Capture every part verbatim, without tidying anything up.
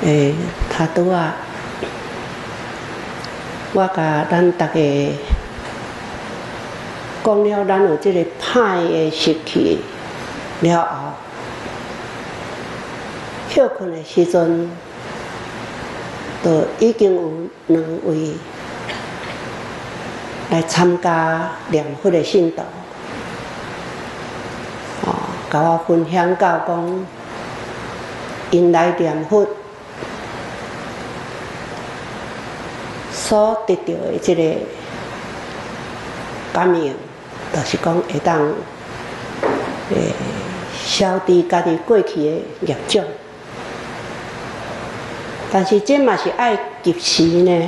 诶，他拄啊，我甲咱大家讲了，咱有即个歹的习气了后，休困的时阵，就已经有两位来参加念佛的信徒，哦，甲我分享到讲，因来念佛所得到的即个感应，就是讲会当诶消除家己过去的业障。但是这嘛是爱及时呢。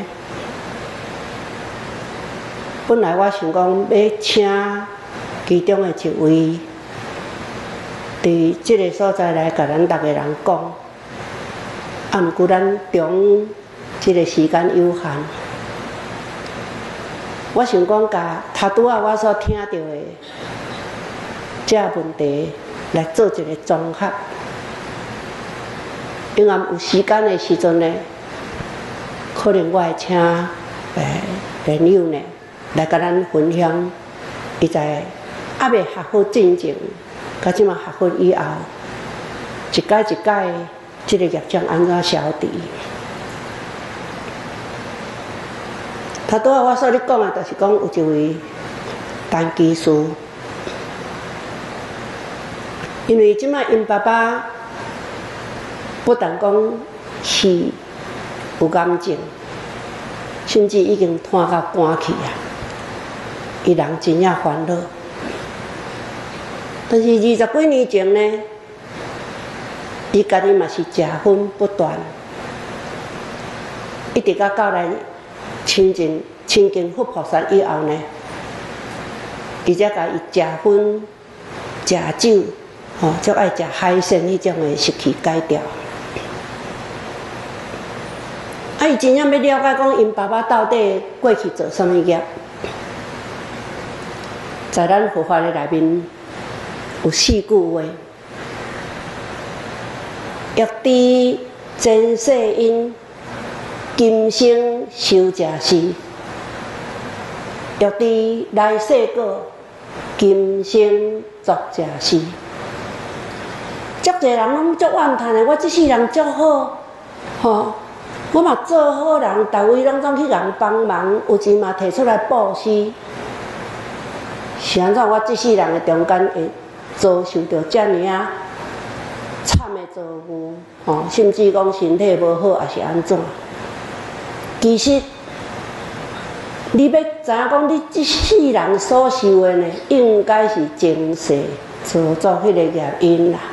本来我想讲要请其中的一位，伫即个所在来甲咱逐个人讲，啊，毋过咱中即个时间有限，我想讲甲头拄仔我所听到的这问题来做一个综合。因为有时间的时阵呢，可能我会请诶朋友呢来甲咱分享，伊在还未学好进前，甲即马学好以后，一届一届即个业障安怎消除？头拄仔我所咧讲的，就是讲有一位陈技师，因为即马因爸爸。不但讲是有癌症，甚至已经拖到肝去啊！伊人真正烦恼。但是二十几年前呢，伊家己嘛是食薰不断，一直到到来亲近亲近佛菩萨以后呢，伊才甲伊食薰、食酒，吼、哦，足爱食海鲜迄种的习气改掉。啊，伊真正要了解讲，因爸爸到底过去做啥物业？在咱佛法的内面有四句话：欲知前世因，今生修这事；欲知来世果，今生作这事。足侪人拢足怨叹的，我即世人足好，吼。我嘛做好人，逐位拢总去人帮忙，有钱嘛摕出来布施。是安怎？我即世人的中间会遭受到遮尔啊惨的遭遇，吼，甚至讲身体无好，也是安怎？其实，你要知影讲，你即世人所受的呢，应该是前世所做迄个业因啦。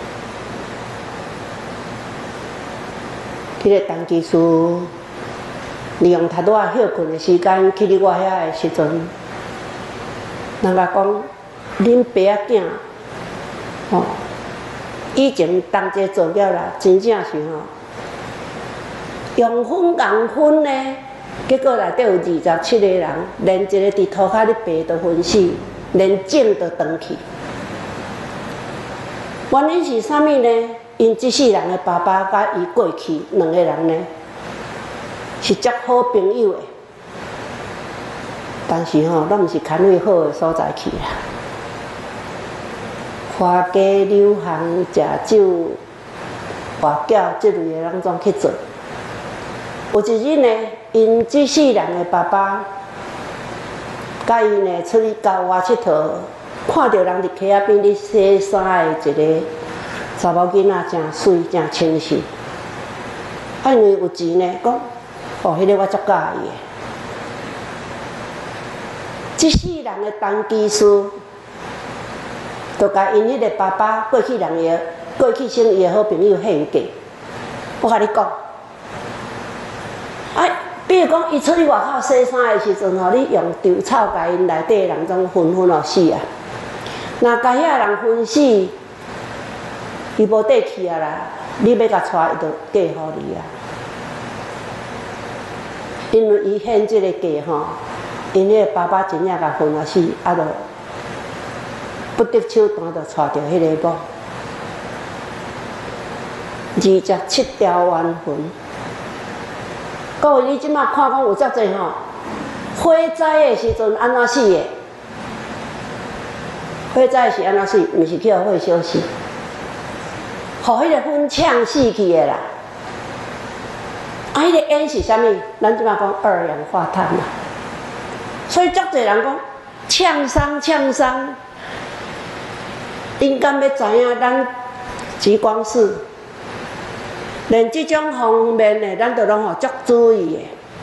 迄个陈技师利用头拄仔休困的时间去伫我遐的时阵，人甲讲，恁爸仔囝，吼，以前同齐做了啦，真正是吼，用分共分呢，结果内底有二十七个人，连一个伫涂骹咧爬都昏死，连井都断去。原因是啥物呢？因即世人的爸爸甲伊过去两个人呢，是足好朋友的，但是吼，拢毋是牵为好的所在去啦。花家流行、食酒、活搅即类的，人总去做。有一日呢，因即世人的爸爸甲伊呢出去郊外佚佗，看到人伫溪仔边咧洗衫的一个。查某囡仔真水，真清秀。啊，因为有钱呢，讲哦，迄、那个我足介意的。即世人的陈技师，就甲因迄个爸爸过去人个过去生伊的好朋友献价。我甲你讲，啊，比如讲，伊出去外口洗衫的时阵吼，你用稻草甲因内底的人总熏熏哦死啊！若甲遐人熏死。伊无底气啊啦！你要甲带，伊就嫁互你啊。因为伊献即个价吼，因迄个爸爸真正甲分啊死，啊就不得手段就带着迄个某。 二十七条冤魂。各位，你即马看讲有遮济吼，火灾的时阵安怎死的？火灾是安怎死？毋是叫火烧死，互迄个烟呛死去的啦。啊，迄、那个烟是啥物？咱即马讲二氧化碳啦。所以足侪人讲呛伤，呛伤，应该要知影咱极光室。连这种方面的，咱都拢吼足注意的。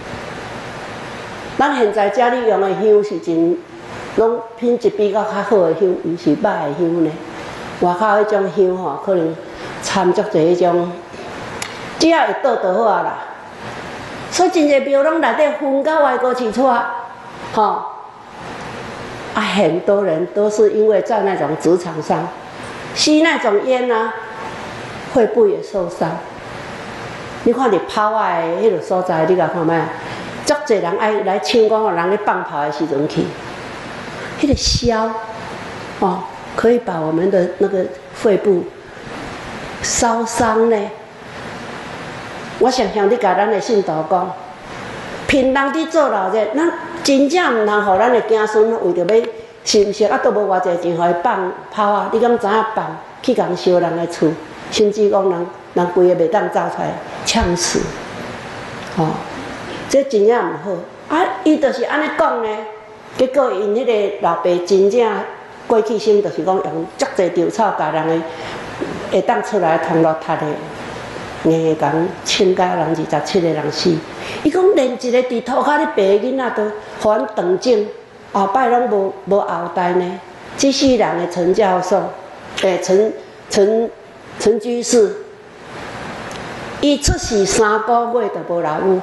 咱现在家里用的香是真，拢品质比较较好的香，毋是歹的香呢。外口迄种香吼，可能掺足侪迄种，只要会倒就好啊啦。所以真侪庙拢内底熏到外国去出啊，吼、哦。啊，很多人都是因为在那种职场上吸那种烟啊，肺部也受伤。你看你泡啊的迄个所在，你甲看卖，足侪人爱来唱歌，互人咧放炮的时阵去，迄、那个烧，哦，可以把我们的那个肺部烧伤呢。我想想，你甲咱的信徒讲，平常伫做老者，咱真正毋通互咱的子孙为着要信息，啊，都无偌济钱，互伊放炮啊！你敢知影放去共烧人的厝，甚至讲人。人规个袂当走出来，呛死，吼、哦，这真正毋好。啊，伊就是安尼讲呢，结果因迄个老爸真正过去生，就是讲用足侪稻草，甲人个会当出来通路踢的，硬硬讲请甲人二十七个人死。伊讲连一个伫涂骹咧爬囡仔都，互阮断正，后摆拢无无后代呢。这世人的陈教授，诶、欸，陈陈陈居士。伊出世三个月就无老母，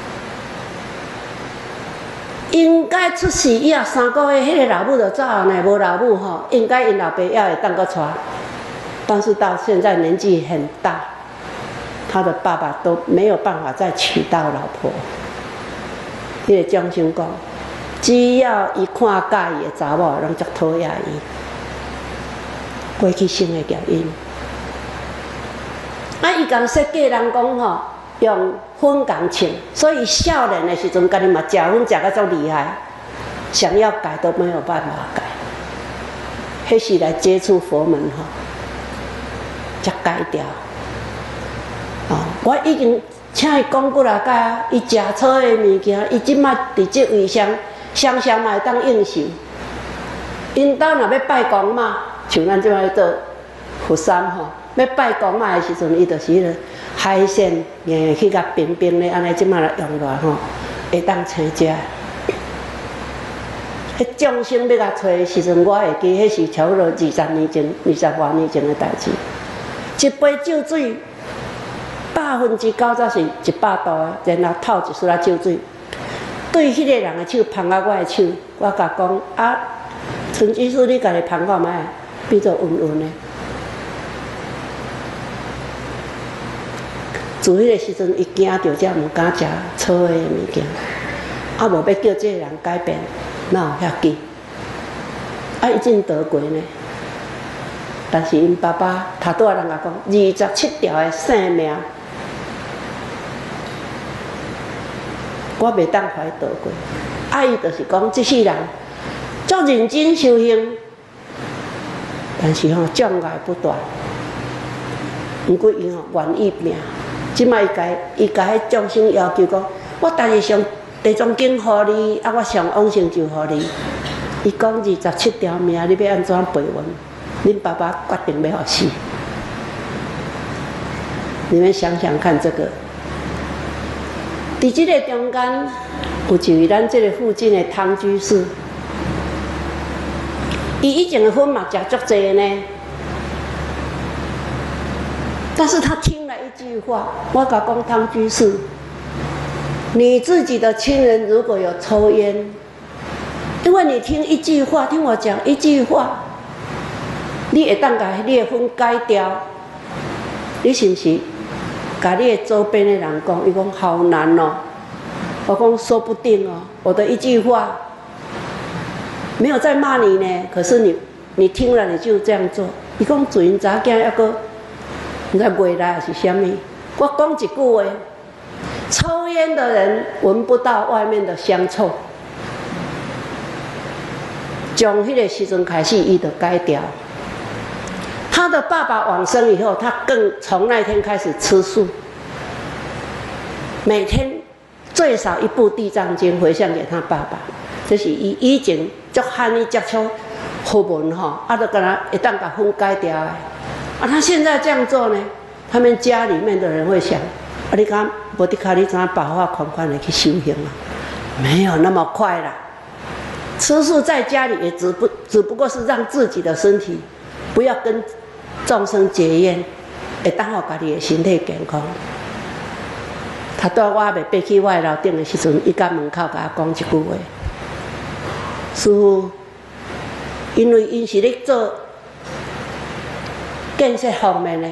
应该出世以后三个月，迄、那个老母就走呢，无老母吼，应该因老爸也会当个带，但是到现在年纪很大，他的爸爸都没有办法再娶到老婆。迄个将军讲，只要伊看介意的查某，拢足讨厌伊，过去生的孽因。啊，伊共设计人讲吼，用粉共称，所以少年的时阵，家己嘛食粉食到足厉害，想要改都没有办法改。迄时来接触佛门吼，才改掉。哦，我已经请伊讲过来解啊，伊食错的物件，伊即摆伫即位上，常常嘛会当应受。因兜若要拜公嘛，像咱即摆做佛山吼。要拜公妈的时阵，伊就是迄个海鲜，硬去甲冰冰咧，安尼即马来用落吼，会当生食。迄众生要甲找的时阵，我会记，迄是差不多二十年前、二十多年前的代志。一杯酒水，百分之九十是一百度的，然后透一丝仔酒水，对迄个人的手捧到我的手，我甲讲啊，陈居士，你家己捧看卖，变做温温的。自迄个时阵，伊惊着才毋敢食错的物件，啊无要叫这个人改变，哪有遐紧？啊，伊真得过呢。但是因爸爸头拄仔人甲讲，二十七条的性命，我袂当怀得过。啊，伊就是讲，这世人足认真修行，但是吼障碍不断，毋过伊吼愿意命。即摆伊甲伊甲迄众生要求讲，我但是上地藏经互你，啊，我上往生就互你。伊讲二十七条命，你要安怎陪阮？恁爸爸决定要互死。你们想想看，这个，伫即个中间，有一位咱即个附近的汤居士，伊以前的粉嘛食足济呢。但是他听了一句话，我甲讲汤居士，你自己的亲人如果有抽烟，因为你听一句话，听我讲一句话，你会当甲你的粉改掉，你是不是？甲你的周边的人讲，伊讲好难哦。我讲说不定哦，我的一句话没有在骂你呢，可是你你听了你就这样做。伊讲自因查囝抑个。 你知未来是什么？我讲一句话：抽烟的人闻不到外面的香臭。从迄个时阵开始，伊就改掉。他的爸爸往生以后，他更从那天开始吃素，每天最少一部《地藏经》回向给他爸爸。这是伊以前足罕伊接触佛文吼，啊，就跟他一旦把分改掉的。啊，他现在这样做呢，他们家里面的人会想：啊，你讲无得靠你怎把话款款的去修行啊？没有那么快啦。吃素在家里也只不只不过是让自己的身体不要跟众生结怨，会当好家己的身体健康。他在我还未爬去我的楼顶的时阵，伊甲门口甲我讲一句话：师父，因为因是咧做建设方面的，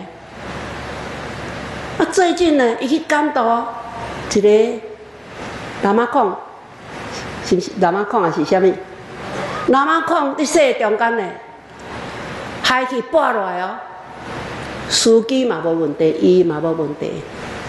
啊，最近呢，伊去监督一个喇嘛控。是不是喇嘛控还是啥物？喇嘛控伫说中间呢，海去拔落来哦，司机嘛无问题，伊嘛无问题。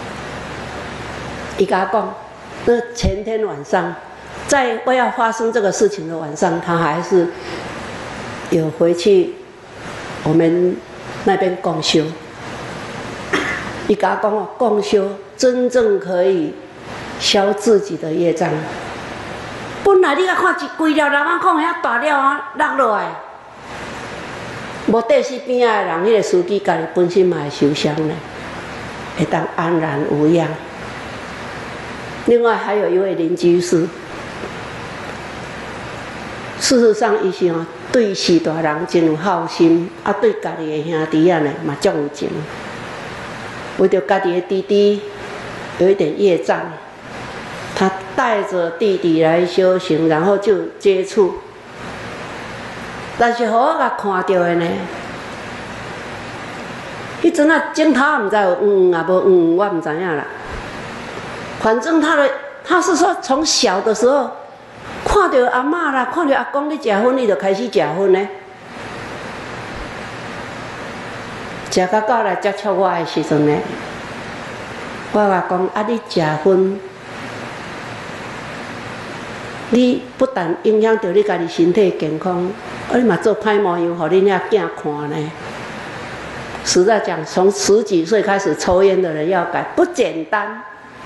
伊甲我讲，那前天晚上，在我要发生这个事情的晚上，他还是有回去我们那边共修。伊甲我讲哦，共修真正可以消自己的业障。本来你甲看一规条人啊，看遐大了啊落落来，无地势边仔的人，迄、那个司机家己本身嘛会受伤呢，会当安然无恙。另外还有一位邻居是，事实上伊是哦对许大人真有好心，啊对家己的兄弟仔呢嘛足有情，为着家己的弟弟有一点业障。他带着弟弟来修行，然后就接触，但是互我甲看到的呢，迄阵啊镜头唔知有嗯啊无嗯，我唔知影啦。反正他的他是说从小的时候看到阿嬷啦，看到阿公咧食薰，伊就开始食薰呢。食到到来接触我的时阵呢，我甲讲啊，你食薰。你不但影响到你家己身体健康，而你嘛做歹模样，互恁遐囝看呢。实在讲，从十几岁开始抽烟的人要改不简单。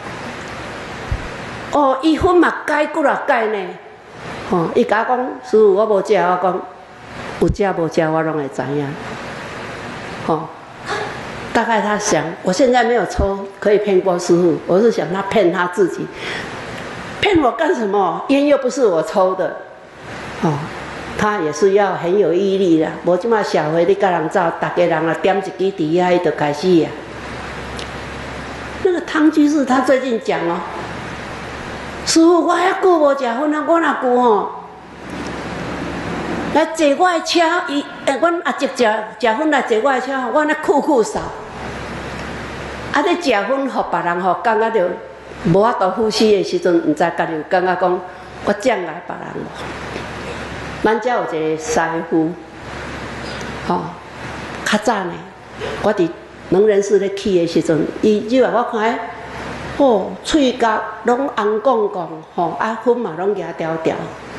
哦，伊薰嘛改过来改呢。哦，伊甲我讲，师父我无食，我讲有食无食我拢会知影。哦，大概他想，我现在没有抽，可以骗过师父，我是想他骗他自己。骗我干什么？烟又不是我抽的，哦，他也是要很有毅力的。无即马社会你甲人走，大家人啊点一支猪仔，伊就开始呀。那个汤居士他最近讲哦，师父我遐久无食薰啊，我若久吼，来坐我的车，伊诶，阮阿叔食食薰来坐我的车，我那酷酷扫，啊，你食薰，互别人吼感觉着。无法度呼吸的时阵，毋知家己有感觉讲，我障碍别人无？咱遮有一个师傅，吼、哦，较早呢，我伫能人寺咧去的时阵，伊入来我看诶，哦，喙角拢红光光，吼、哦，啊，粉嘛拢牙条条。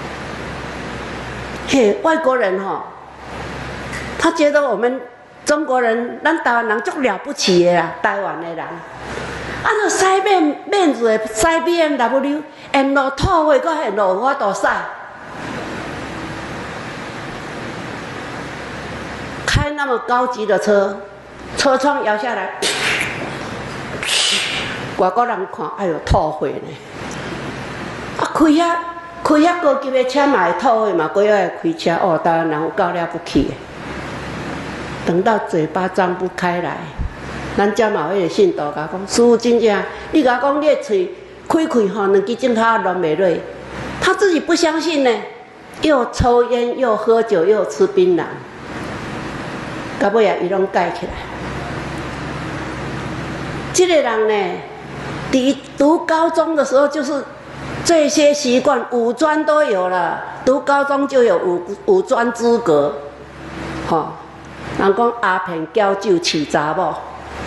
嘿，外国人吼、哦，他觉得我们中国人，咱台湾人足了不起的啦，台湾的人。啊，那驶面面子的驶 B M W， 沿路吐血，搁沿路我都驶。开那么高级的车，车窗摇下来，外国人看，哎呦吐血呢。啊，开遐开遐高级的车嘛会吐血嘛，过要开车哦，台湾人有够了不起的。等到嘴巴张不开来。咱遮嘛有迄个信徒甲讲，师父真正，你甲讲你的嘴开开吼，两支镜头乱袂落。他自己不相信呢，又抽烟又喝酒又吃槟榔，到尾啊伊拢改起来。这个人呢，第读高中的时候就是这些习惯，五专都有了，读高中就有五五专资格，吼、哦。人讲阿片搅酒饲查某。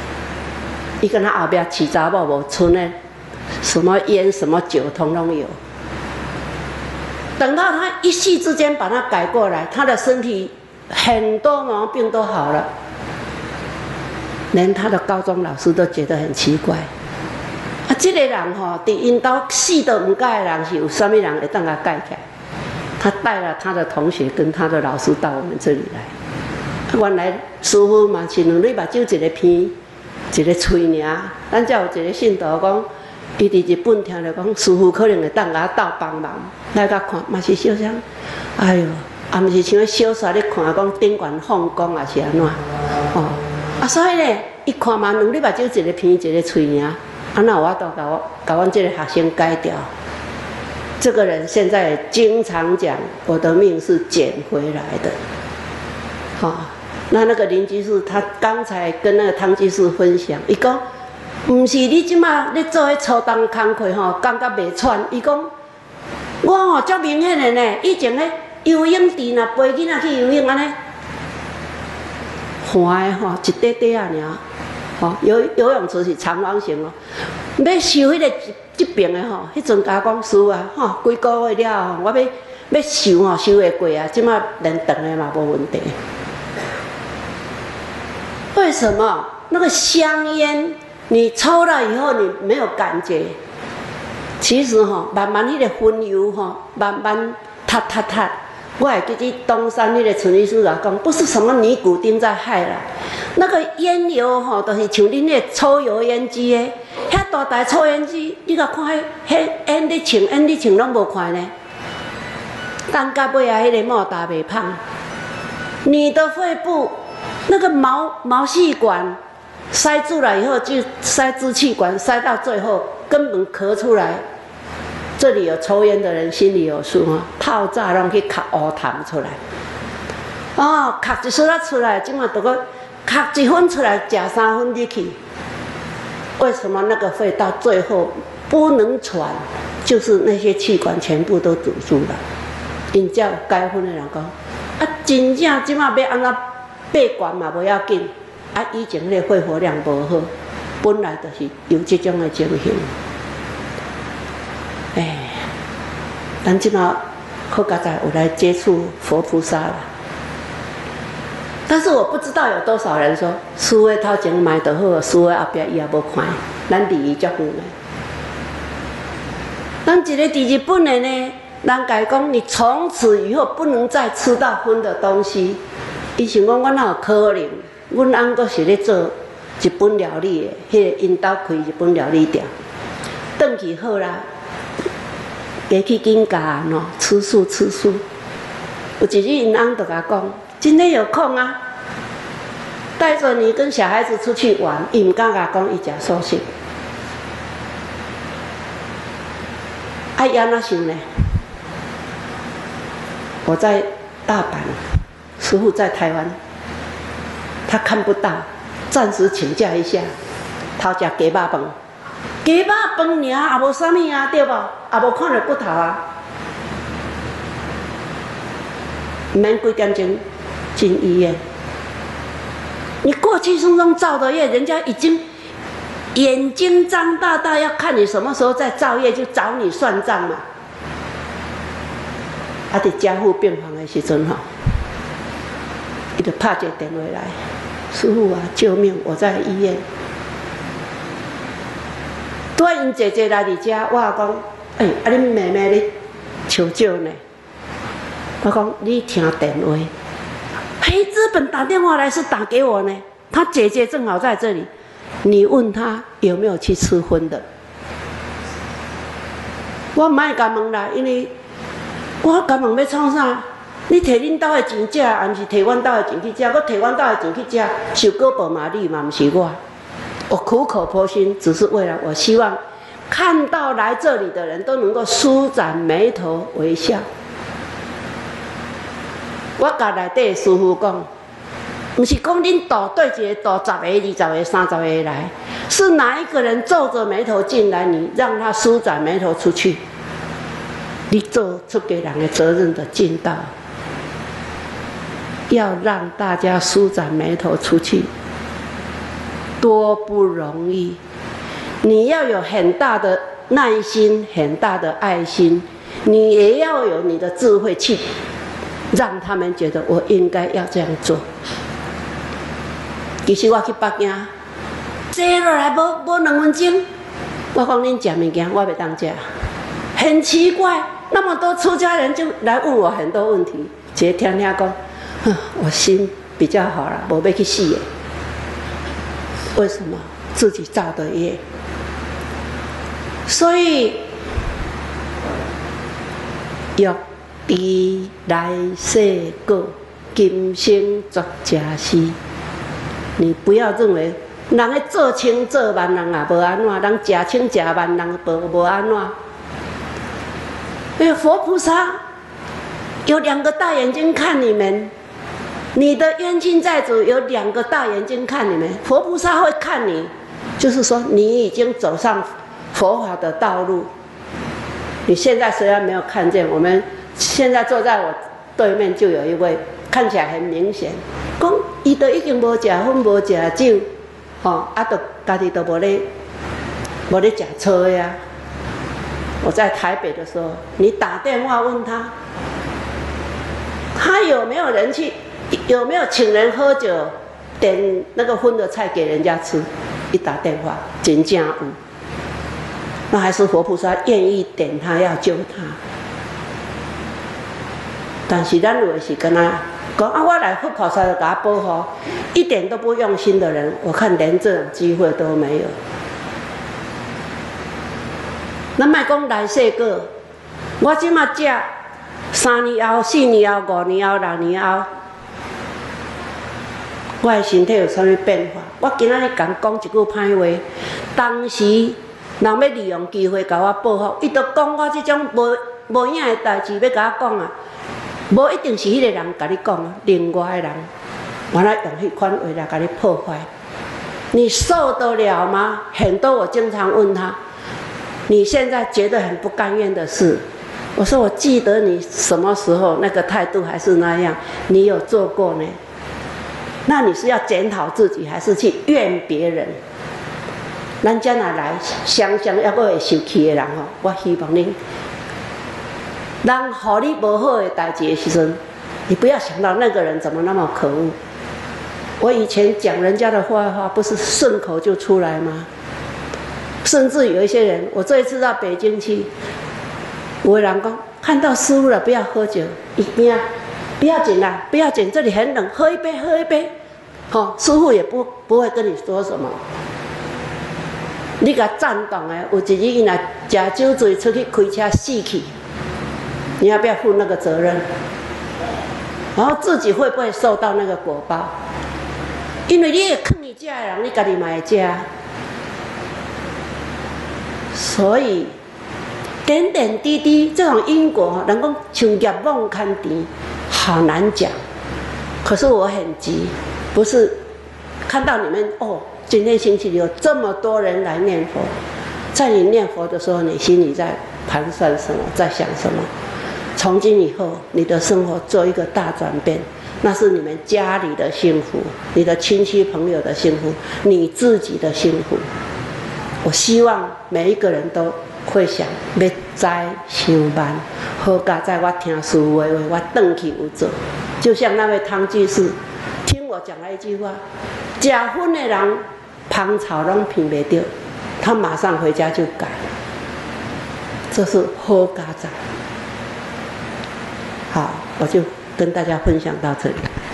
伊跟他后边饲查某无剩的，什么烟什么酒通通有。等到他一夕之间把他改过来，他的身体很多毛病都好了，连他的高中老师都觉得很奇怪。啊，这个人吼、哦，伫因兜死都唔改的人是有啥物人会当他改起来？他带了他的同学跟他的老师到我们这里来。原来师傅嘛是两粒目睭一个鼻，一个喙尔。咱才有一个信徒讲，伊伫日本听着讲，师傅可能会当甲斗帮忙，来甲看，嘛是小声。哎哟，啊，毋是像小说咧看讲顶悬放光啊是安怎？哦，啊，所以咧，伊看嘛两粒目睭一个鼻，一个喙尔，啊，那有法度甲我甲阮这个学生改掉。这个人现在经常讲，我的命是捡回来的。好、哦，那那个林居士他刚才跟那个汤居士分享，伊讲，唔是你即马咧做迄粗重工课吼，感觉袂喘。伊讲，我吼足明显的呢，以前咧游泳池若陪囡仔去游泳安尼，滑的吼一块块啊尔，吼游游泳池是长方形哦，要修迄个。这边的吼，迄阵甲讲师啊，吼，几个月了吼，我要要收吼，收会过啊，即马连长的嘛无问题。为什么？那个香烟，你抽了以后你没有感觉，其实吼，慢慢迄个熏油吼，慢慢塌塌塌。我还记得东山那个陈医师啊讲，不是什么尼古丁在害啦，那个烟油吼，都、就是像恁那抽油烟机的，遐大台抽烟机，你甲看迄迄烟咧呛，烟咧呛拢无看呢。等到尾啊，迄个莫达袂胖，你的肺部那个毛毛细管塞住了以后，就塞支气管，塞到最后根本咳出来。这里有抽烟的人心里有数哈，透早拢去咳乌痰出来，哦，咳一丝仔出来，今晚都个咳一分出来，食三分入去。为什么那个肺到最后不能喘？就是那些气管全部都堵住了。因才有解分的人讲，啊，真正今晚要安怎拔管嘛不要紧，啊，以前那个肺活量无好，本来就是有这种的情形。哎，咱即马好佳哉有来接触佛菩萨了，但是我不知道有多少人说，师父头前买就好，师父后边伊也无看，咱离伊足远的。咱一个伫日本的呢，人家讲你从此以后不能再吃到荤的东西，伊想讲我哪有可能？阮翁阁是咧做日本料理的，迄、那个因兜开日本料理店，转去好啦。加去紧教喏，吃素吃素。有一日因翁就甲讲，今天有空啊，带着你跟小孩子出去玩。伊唔敢甲讲伊食素食，啊伊安怎想呢？我在大阪，师父在台湾，他看不到，暂时请假一下，偷食鸡肉饭。鸡肉饭尔，也无啥物啊，对无？也无看到骨头啊。唔免几点钟进医院。你过去生中造的业，人家已经眼睛张大大，要看你什么时候再造业，就找你算账嘛。啊，伫加护病房的时阵吼，伊就拍一个电话来，师父啊，救命！我在医院。拄仔因姐姐来伫遮，我也讲，哎、欸，啊恁妹妹咧求救呢。我讲你听电话，嘿，日本打电话来是打给我呢，他姐姐正好在这里，你问他有没有去吃荤的。我唔爱甲问啦，因为我甲问要创啥？你摕恁兜的钱食，还毋是摕阮兜的钱去食？我摕阮兜的钱去食，受果报嘛你嘛，毋是我。我苦口婆心，只是为了我希望看到来这里的人都能够舒展眉头微笑。我甲内底师父讲，不是讲恁导对一个导十个、二十个、三十个来，是哪一个人皱着眉头进来，你让他舒展眉头出去，你做出给人的责任的尽到，要让大家舒展眉头出去。 多不容易！你要有很大的耐心，很大的爱心，你也要有你的智慧去让他们觉得我应该要这样做。其实我去北京，坐落来无无两分钟，我讲恁食物件，我袂当食，很奇怪，那么多出家人就来问我很多问题，直接听听讲，我心比较好了，无要去死的。为什么？自己造的业。所以，欲知来世果，今生作假事。你不要认为人咧做清做慢，人也无安怎；人食清食慢，人无无安怎。因为佛菩萨有两个大眼睛看你们，你的冤亲债主有两个大眼睛看你们。佛菩萨会看你，就是说你已经走上佛法的道路。你现在虽然没有看见，我们现在坐在我对面就有一位，看起来很明显，讲伊都已经无食薰无食酒，吼，啊，都家己都无咧无咧食菜呀。我在台北的时候，你打电话问他，他有没有人去，有没有请人喝酒，点那个荤的菜给人家吃？一打电话，真正有。那还是佛菩萨愿意点他，要救他。但是咱有的是跟他讲啊，我来佛菩萨就给他保护，一点都不用心的人，我看连这种机会都没有。咱莫讲来世果，我即马食三年后、四年后、五年后、六年后，我的身体有啥物变化？我今仔日敢讲一句歹话，当时人要利用机会甲我报复，伊就讲我这种无无影的代志要甲我讲啊，无一定是迄个人甲你讲啊，另外的人，原来用迄款话来甲你破坏，你受得了吗？很多我经常问他，你现在觉得很不甘愿的事，我说我记得你什么时候那个态度还是那样，你有做过呢？那你是要检讨自己，还是去怨别人？咱将来来想想，还阁会受气的人吼，我希望恁，人互你无好的代志的时阵，你不要想到那个人怎么那么可恶。我以前讲人家的坏话，不是顺口就出来吗？甚至有一些人，我这一次到北京去，有的人讲看到师父了，不要喝酒，一定啊，不要紧啦，不要紧，这里很冷，喝一杯，喝一杯，好、哦，师父也不不会跟你说什么。你甲赞同的，有一日伊若食酒醉出去开车死去，你要不要负那个责任？然后自己会不会受到那个果报？因为你也坑你家的人，你家己嘛会食。所以点点滴滴这种因果，人讲像业网看甜，好难讲。可是我很急，不是看到你们哦。今天星期有这么多人来念佛，在你念佛的时候，你心里在盘算什么，在想什么？从今以后，你的生活做一个大转变，那是你们家里的幸福，你的亲戚朋友的幸福，你自己的幸福。我希望每一个人都会想，要栽想慢，好佳在我听师父的话，我转去有做。就像那位汤居士，听我讲了一句话：吃荤的人。芳草拢闻袂到，他马上回家就改，这是好家长。好，我就跟大家分享到这里。